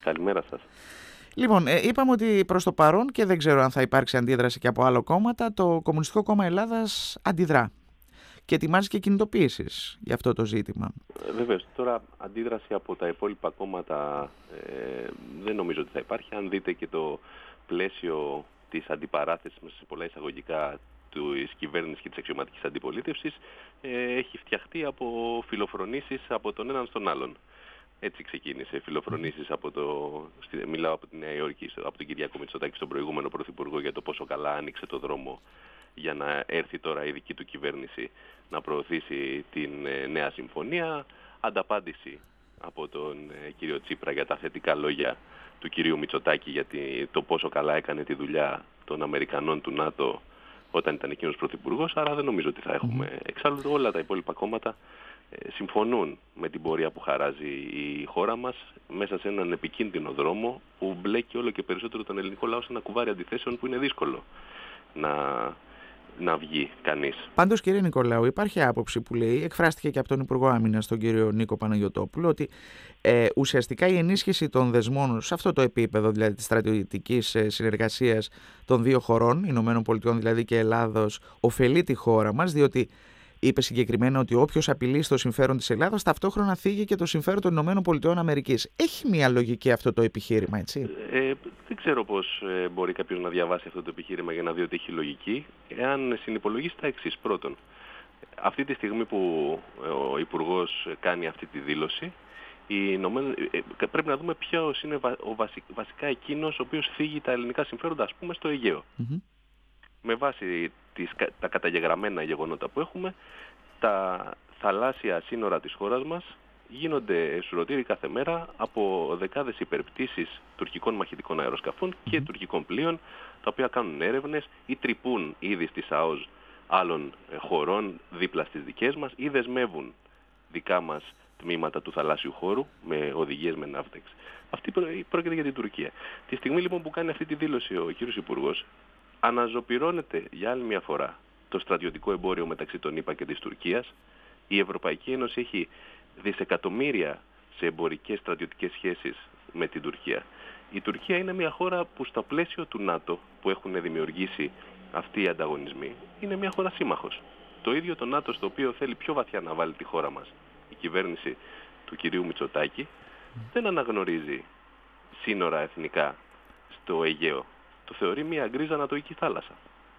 Καλημέρα σας. Λοιπόν, είπαμε ότι προς το παρόν, και δεν ξέρω αν θα υπάρξει αντίδραση και από άλλο κόμματα, το Κομμουνιστικό Κόμμα Ελλάδας αντιδρά και ετοιμάζει και κινητοποίησεις για αυτό το ζήτημα. Βεβαίως, τώρα αντίδραση από τα υπόλοιπα κόμματα δεν νομίζω ότι θα υπάρχει. Αν δείτε και το πλαίσιο της αντιπαράθεσης μέσα σε πολλά εισαγωγικά της κυβέρνησης και της αξιωματικής αντιπολίτευσης, έχει φτιαχτεί από φιλοφρονήσεις από τον έναν στον άλλον. Έτσι ξεκίνησε, φιλοφρονήσεις μιλάω από τη Νέα Υόρκη, από τον Κυριάκο Μητσοτάκη στον προηγούμενο πρωθυπουργό για το πόσο καλά άνοιξε το δρόμο για να έρθει τώρα η δική του κυβέρνηση να προωθήσει την νέα συμφωνία. Ανταπάντηση από τον κύριο Τσίπρα για τα θετικά λόγια του κυρίου Μητσοτάκη για το πόσο καλά έκανε τη δουλειά των Αμερικανών του ΝΑΤΟ όταν ήταν εκείνος πρωθυπουργός, άρα δεν νομίζω ότι θα έχουμε. Εξάλλου όλα τα υπόλοιπα κόμματα συμφωνούν με την πορεία που χαράζει η χώρα μας μέσα σε έναν επικίνδυνο δρόμο που μπλέκει όλο και περισσότερο τον ελληνικό λαό σε ένα κουβάρι αντιθέσεων που είναι δύσκολο να βγει κανείς. Πάντως, κύριε Νικολάου, υπάρχει άποψη που λέει, εκφράστηκε και από τον Υπουργό Άμυνας, τον κύριο Νίκο Παναγιωτόπουλο, ότι ουσιαστικά η ενίσχυση των δεσμών σε αυτό το επίπεδο, δηλαδή της στρατιωτικής συνεργασίας των δύο χωρών, Ηνωμένων Πολιτειών δηλαδή και Ελλάδος, ωφελεί τη χώρα μας, διότι είπε συγκεκριμένα ότι όποιος απειλεί στο συμφέρον της Ελλάδας ταυτόχρονα θίγει και το συμφέρον των Ηνωμένων Πολιτειών Αμερικής. Έχει μια λογική αυτό το επιχείρημα, έτσι? Δεν ξέρω πώς μπορεί κάποιος να διαβάσει αυτό το επιχείρημα για να δει ότι έχει λογική, εάν συνυπολογίσει τα εξής. Πρώτον, αυτή τη στιγμή που ο Υπουργός κάνει αυτή τη δήλωση, πρέπει να δούμε ποιος είναι βασικά εκείνος ο οποίος θίγει τα ελληνικά συμφέροντα, ας πούμε, στο Αιγαίο. Με βάση τα καταγεγραμμένα γεγονότα που έχουμε, τα θαλάσσια σύνορα της χώρας μας γίνονται σουρωτήρι κάθε μέρα από δεκάδες υπερπτήσεις τουρκικών μαχητικών αεροσκαφών και τουρκικών πλοίων, τα οποία κάνουν έρευνες ή τρυπούν ήδη στις ΑΟΣ άλλων χωρών δίπλα στις δικές μας ή δεσμεύουν δικά μας τμήματα του θαλάσσιου χώρου με οδηγίες με ναύτεξ. Αυτή πρόκειται για την Τουρκία. Τη στιγμή λοιπόν που κάνει αυτή τη δήλωση ο κύριος Υπουργός, αναζωπυρώνεται για άλλη μια φορά το στρατιωτικό εμπόριο μεταξύ των ΗΠΑ και της Τουρκίας. Η Ευρωπαϊκή Ένωση έχει δισεκατομμύρια σε εμπορικές στρατιωτικές σχέσεις με την Τουρκία. Η Τουρκία είναι μια χώρα που στο πλαίσιο του ΝΑΤΟ που έχουν δημιουργήσει αυτοί οι ανταγωνισμοί είναι μια χώρα σύμμαχος. Το ίδιο το ΝΑΤΟ, στο οποίο θέλει πιο βαθιά να βάλει τη χώρα μας η κυβέρνηση του κυρίου Μητσοτάκη, δεν αναγνωρίζει σύνορα εθνικά στο Αιγαίο. Το θεωρεί μια γκρίζα ανατοϊκή θάλασσα.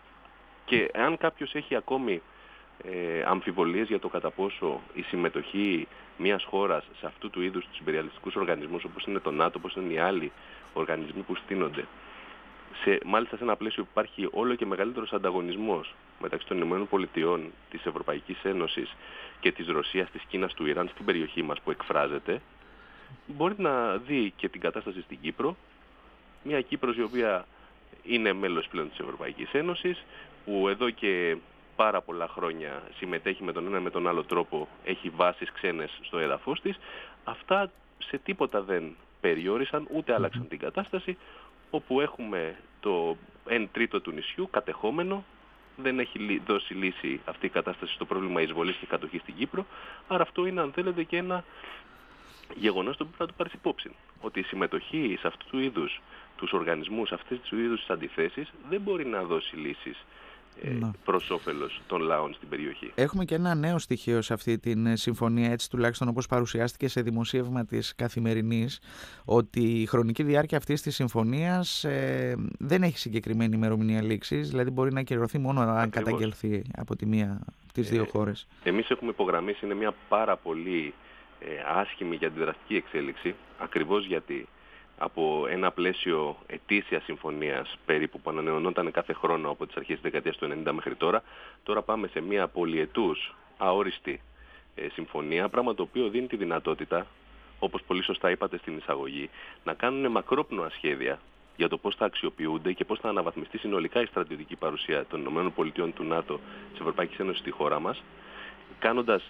Και αν κάποιος έχει ακόμη αμφιβολίες για το κατά πόσο η συμμετοχή μιας χώρας σε αυτού του είδους τους υπεριαλιστικούς οργανισμούς, όπως είναι το ΝΑΤΟ, όπως είναι οι άλλοι οργανισμοί που στείνονται, μάλιστα σε ένα πλαίσιο που υπάρχει όλο και μεγαλύτερος ανταγωνισμός μεταξύ των ΗΠΑ, της Ευρωπαϊκής Ένωσης και της Ρωσίας, της Κίνας, του Ιράν στην περιοχή μας που εκφράζεται, μπορεί να δει και την κατάσταση στην Κύπρο, μια Κύπρος η οποία είναι μέλος πλέον της Ευρωπαϊκής Ένωσης, που εδώ και πάρα πολλά χρόνια συμμετέχει με τον ένα με τον άλλο τρόπο, έχει βάσεις ξένες στο έδαφος της. Αυτά σε τίποτα δεν περιόρισαν, ούτε άλλαξαν την κατάσταση, όπου έχουμε το 1/3 του νησιού κατεχόμενο. Δεν έχει δώσει λύση αυτή η κατάσταση στο πρόβλημα εισβολής και κατοχής στην Κύπρο. Άρα αυτό είναι, αν θέλετε, και ένα γεγονός το οποίο θα το πάρεις υπόψη. Ότι η συμμετοχή σε αυτού του είδους τους οργανισμούς, αυτές του είδους τις αντιθέσεις, δεν μπορεί να δώσει λύσεις προς όφελος των λαών στην περιοχή. Έχουμε και ένα νέο στοιχείο σε αυτή τη συμφωνία, έτσι τουλάχιστον όπως παρουσιάστηκε σε δημοσίευμα της Καθημερινής, ότι η χρονική διάρκεια αυτής της συμφωνίας δεν έχει συγκεκριμένη ημερομηνία λήξης, δηλαδή μπορεί να ακυρωθεί μόνο αν καταγγελθεί από τη μία από τις δύο χώρες. Εμείς έχουμε υπογραμμίσει, είναι μια πάρα πολύ άσχημη και αντιδραστική εξέλιξη, ακριβώς γιατί από ένα πλαίσιο ετήσιας συμφωνίας περίπου που ανανεωνόταν κάθε χρόνο από τις αρχές της δεκαετίας του 90 μέχρι τώρα πάμε σε μια πολυετούς αόριστη συμφωνία, πράγμα το οποίο δίνει τη δυνατότητα, όπως πολύ σωστά είπατε στην εισαγωγή, να κάνουν μακρόπνοα σχέδια για το πώς θα αξιοποιούνται και πώς θα αναβαθμιστεί συνολικά η στρατιωτική παρουσία των ΗΠΑ, του ΝΑΤΟ, της Ευρωπαϊκής Ένωσης στη χώρα μας, κάνοντας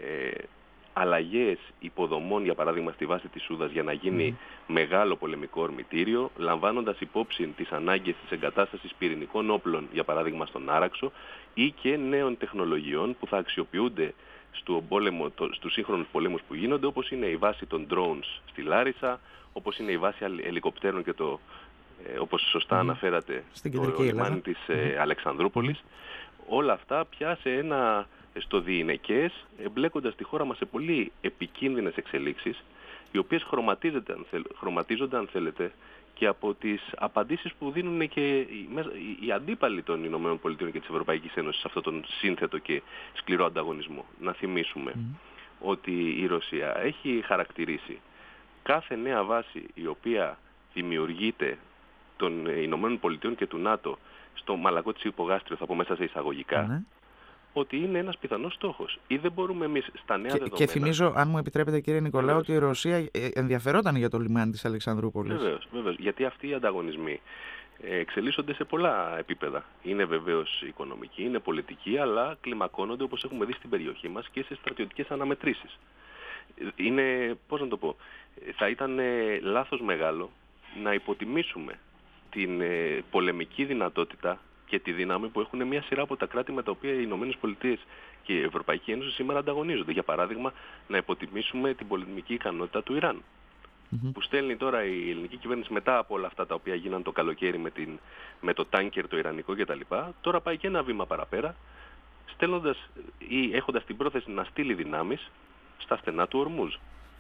αλλαγές υποδομών, για παράδειγμα στη βάση της Σούδας, για να γίνει μεγάλο πολεμικό ορμητήριο, λαμβάνοντας υπόψη τις ανάγκες της εγκατάστασης πυρηνικών όπλων, για παράδειγμα στον Άραξο, ή και νέων τεχνολογιών που θα αξιοποιούνται στους σύγχρονους πολέμους που γίνονται, όπως είναι η βάση των drones στη Λάρισα, όπως είναι η βάση ελικοπτέρων και το, όπως σωστά αναφέρατε, το λιμάνι της Αλεξανδρούπολης. Όλα αυτά πια στο διηνεκές, εμπλέκοντας τη χώρα μας σε πολύ επικίνδυνες εξελίξεις, οι οποίες χρωματίζονται, αν θέλετε, και από τις απαντήσεις που δίνουν και οι αντίπαλοι των ΗΠΑ και της Ευρωπαϊκής Ένωσης σε αυτόν τον σύνθετο και σκληρό ανταγωνισμό. Να θυμίσουμε ότι η Ρωσία έχει χαρακτηρίσει κάθε νέα βάση η οποία δημιουργείται των ΗΠΑ και του ΝΑΤΟ στο μαλακό της υπογάστριο, θα πω μέσα σε εισαγωγικά, ότι είναι ένας πιθανός στόχος. Ή δεν μπορούμε εμείς στα νέα δεδομένα... Και θυμίζω, αν μου επιτρέπετε κύριε Νικολάου, ότι η Ρωσία ενδιαφερόταν για το λιμάνι της Αλεξανδρούπολης. Βεβαίως. Γιατί αυτοί οι ανταγωνισμοί εξελίσσονται σε πολλά επίπεδα. Είναι βεβαίως οικονομικοί, είναι πολιτικοί, αλλά κλιμακώνονται, όπως έχουμε δει στην περιοχή μας, και σε στρατιωτικές αναμετρήσεις. Είναι, πώς να το πω, θα ήταν λάθος μεγάλο να υποτιμήσουμε την πολεμική δυνατότητα και τη δύναμη που έχουν μια σειρά από τα κράτη με τα οποία οι ΗΠΑ και η Ευρωπαϊκή Ένωση σήμερα ανταγωνίζονται. Για παράδειγμα, να υποτιμήσουμε την πολεμική ικανότητα του Ιράν, που στέλνει τώρα η ελληνική κυβέρνηση μετά από όλα αυτά τα οποία γίναν το καλοκαίρι με το τάνκερ το ιρανικό κτλ. Τώρα πάει και ένα βήμα παραπέρα, στέλνοντας ή έχοντας την πρόθεση να στείλει δυνάμεις στα στενά του Ορμούζ.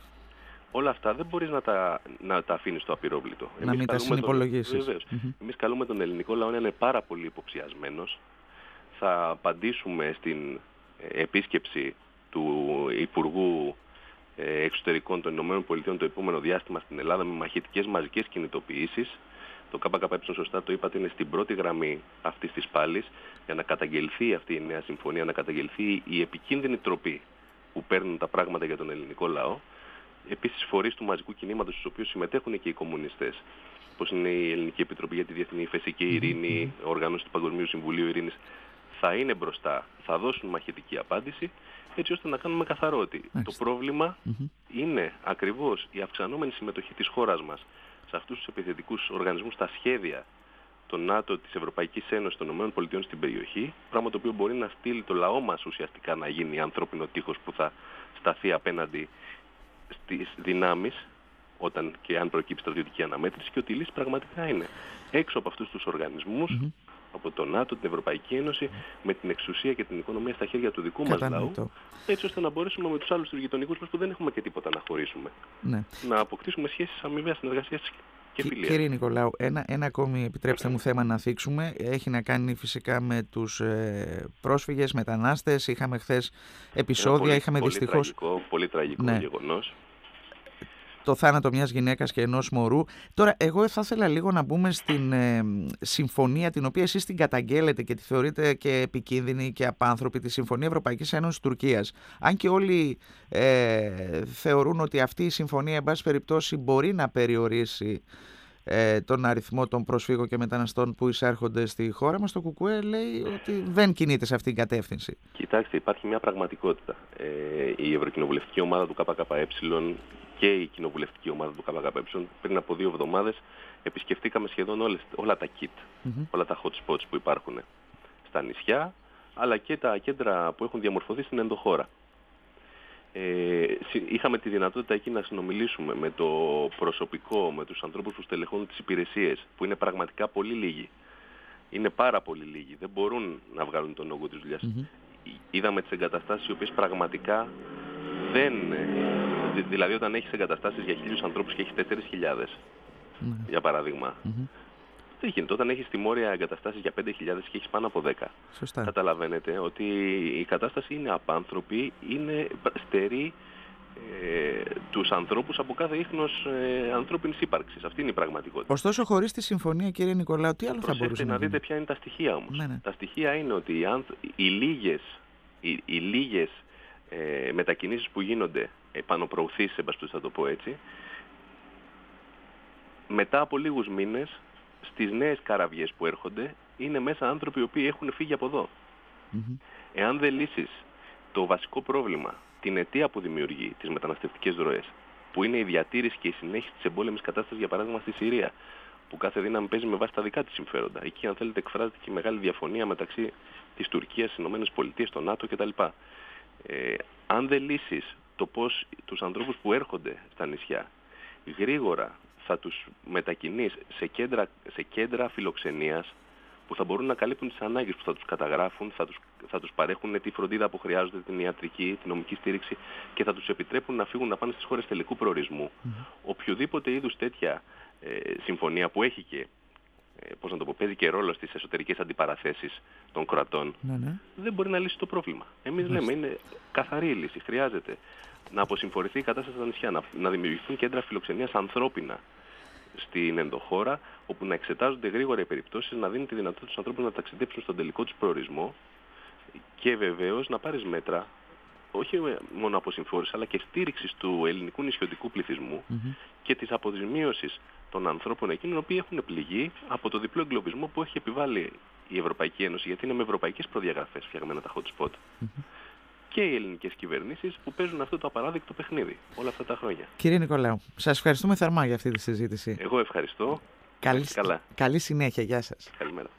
Όλα αυτά δεν μπορείς να τα αφήνεις στο απειρόβλητο. Να μην τα συνυπολογίσεις. Εμείς καλούμε τον ελληνικό λαό να είναι πάρα πολύ υποψιασμένος. Θα απαντήσουμε στην επίσκεψη του Υπουργού Εξωτερικών των ΗΠΑ το επόμενο διάστημα στην Ελλάδα με μαχητικές μαζικές κινητοποιήσεις. Το ΚΚΕ, σωστά το είπατε, είναι στην πρώτη γραμμή αυτής της πάλης για να καταγγελθεί αυτή η νέα συμφωνία, να καταγγελθεί η επικίνδυνη τροπή που παίρνουν τα πράγματα για τον ελληνικό λαό. Επίσης, φορείς του μαζικού κινήματος, στους οποίους συμμετέχουν και οι κομμουνιστές, όπως είναι η Ελληνική Επιτροπή για τη Διεθνή Ύφεση και η Ειρήνη, οργάνωση του Παγκοσμίου Συμβουλίου Ειρήνης, θα είναι μπροστά, θα δώσουν μαχητική απάντηση, έτσι ώστε να κάνουμε καθαρό ότι το πρόβλημα είναι ακριβώς η αυξανόμενη συμμετοχή της χώρας μας σε αυτούς τους επιθετικούς οργανισμούς, στα σχέδια των ΝΑΤΟ, της Ευρωπαϊκής Ένωσης, των ΗΠΑ στην περιοχή, πράγμα το οποίο μπορεί να στείλει το λαό μας ουσιαστικά να γίνει ανθρώπινο τείχος που θα σταθεί απέναντι στις δυνάμεις όταν και αν προκύψει στρατιωτική αναμέτρηση, και ότι η λύση πραγματικά είναι έξω από αυτούς τους οργανισμούς, από το ΝΑΤΟ, την Ευρωπαϊκή Ένωση, με την εξουσία και την οικονομία στα χέρια του δικού μας λαού, έτσι ώστε να μπορέσουμε με τους άλλους τους γειτονικούς μας που δεν έχουμε και τίποτα να χωρίσουμε, να αποκτήσουμε σχέσεις αμοιβαίας συνεργασίας και φιλίας. Κύριε Νικολάου, ένα ακόμη επιτρέψτε μου θέμα να θίξουμε. Έχει να κάνει φυσικά με τους πρόσφυγες, μετανάστες. Είχαμε χθες επεισόδια, είχαμε δυστυχώς... Πολύ τραγικό γεγονός. Το θάνατο μιας γυναίκας και ενός μωρού. Τώρα, εγώ θα ήθελα λίγο να μπούμε στην συμφωνία την οποία εσείς την καταγγέλλετε και τη θεωρείτε και επικίνδυνη και απάνθρωπη, τη Συμφωνία Ευρωπαϊκής Ένωσης Τουρκίας. Αν και όλοι θεωρούν ότι αυτή η συμφωνία, εν πάση περιπτώσει, μπορεί να περιορίσει τον αριθμό των προσφύγων και μεταναστών που εισέρχονται στη χώρα μας, το ΚΚΕ λέει ότι δεν κινείται σε αυτήν την κατεύθυνση. Κοιτάξτε, υπάρχει μια πραγματικότητα. Η Ευρωκοινοβουλευτική ομάδα του ΚΚΕ και η κοινοβουλευτική ομάδα του ΚΚΕ πριν από 2 εβδομάδες επισκεφτήκαμε σχεδόν όλα τα kit, όλα τα hot spots που υπάρχουν στα νησιά, αλλά και τα κέντρα που έχουν διαμορφωθεί στην ενδοχώρα. Είχαμε τη δυνατότητα εκεί να συνομιλήσουμε με το προσωπικό, με τους ανθρώπους που στελεχώνουν τις υπηρεσίες, που είναι πραγματικά πολύ λίγοι. Είναι πάρα πολύ λίγοι, δεν μπορούν να βγάλουν τον όγκο της δουλειάς. Είδαμε τις εγκαταστάσεις οι οποίες πραγματικά δεν... Δηλαδή όταν έχεις εγκαταστάσεις για 1.000 ανθρώπους και έχεις 4.000, για παράδειγμα, δεν γίνεται. Όταν έχεις στη Μόρια εγκαταστάσεις για 5.000 και έχεις πάνω από 10. Σωστά. Καταλαβαίνετε ότι η κατάσταση είναι απάνθρωπη, είναι στερή τους ανθρώπους από κάθε ίχνος ανθρώπινης ύπαρξης. Αυτή είναι η πραγματικότητα. Ωστόσο, χωρίς τη συμφωνία, κύριε Νικολάου, τι άλλο θα μπορούσε να δείτε ποια είναι τα στοιχεία όμως. Τα στοιχεία είναι ότι οι λίγες μετακινήσεις που γίνονται, επανοπροωθήσεις, θα το πω έτσι, μετά από λίγους μήνες, στις νέες καραβιές που έρχονται, είναι μέσα άνθρωποι οι οποίοι έχουν φύγει από εδώ. Εάν δεν λύσεις το βασικό πρόβλημα, την αιτία που δημιουργεί τις μεταναστευτικές ροές, που είναι η διατήρηση και η συνέχιση της εμπόλεμης κατάστασης, για παράδειγμα στη Συρία, που κάθε δύναμη παίζει με βάση τα δικά της συμφέροντα. Εκεί, αν θέλετε, εκφράζεται και η μεγάλη διαφωνία μεταξύ της Τουρκίας, της ΗΠΑ, των ΝΑΤΟ κτλ. Αν δεν λύσεις το πώς τους ανθρώπους που έρχονται στα νησιά γρήγορα θα τους μετακινεί σε κέντρα φιλοξενίας που θα μπορούν να καλύπτουν τις ανάγκες, που θα τους καταγράφουν, θα τους παρέχουν τη φροντίδα που χρειάζονται, την ιατρική, την νομική στήριξη και θα τους επιτρέπουν να φύγουν να πάνε στις χώρες τελικού προορισμού. Οποιοδήποτε είδους τέτοια συμφωνία που έχει και παίζει και ρόλο στις εσωτερικές αντιπαραθέσεις των κρατών, δεν μπορεί να λύσει το πρόβλημα. Εμείς λέμε, είναι καθαρή η λύση. Χρειάζεται να αποσυμφορηθεί η κατάσταση στα νησιά, να δημιουργηθούν κέντρα φιλοξενίας ανθρώπινα στην ενδοχώρα, όπου να εξετάζονται γρήγορα οι περιπτώσεις, να δίνουν τη δυνατότητα στους ανθρώπους να ταξιδέψουν στον τελικό τους προορισμό και βεβαίως να πάρεις μέτρα, όχι μόνο αποσυμφόρηση, αλλά και στήριξης του ελληνικού νησιωτικού πληθυσμού και της αποζημίωσης των ανθρώπων εκείνων οι οποίοι έχουν πληγεί από το διπλό εγκλωβισμό που έχει επιβάλει η Ευρωπαϊκή Ένωση, γιατί είναι με ευρωπαϊκές προδιαγραφές φτιαγμένα τα hot spot. Και οι ελληνικές κυβερνήσεις που παίζουν αυτό το απαράδεκτο παιχνίδι όλα αυτά τα χρόνια. Κύριε Νικολάου, σας ευχαριστούμε θερμά για αυτή τη συζήτηση. Εγώ ευχαριστώ. Καλή συνέχεια. Γεια σας. Καλημέρα.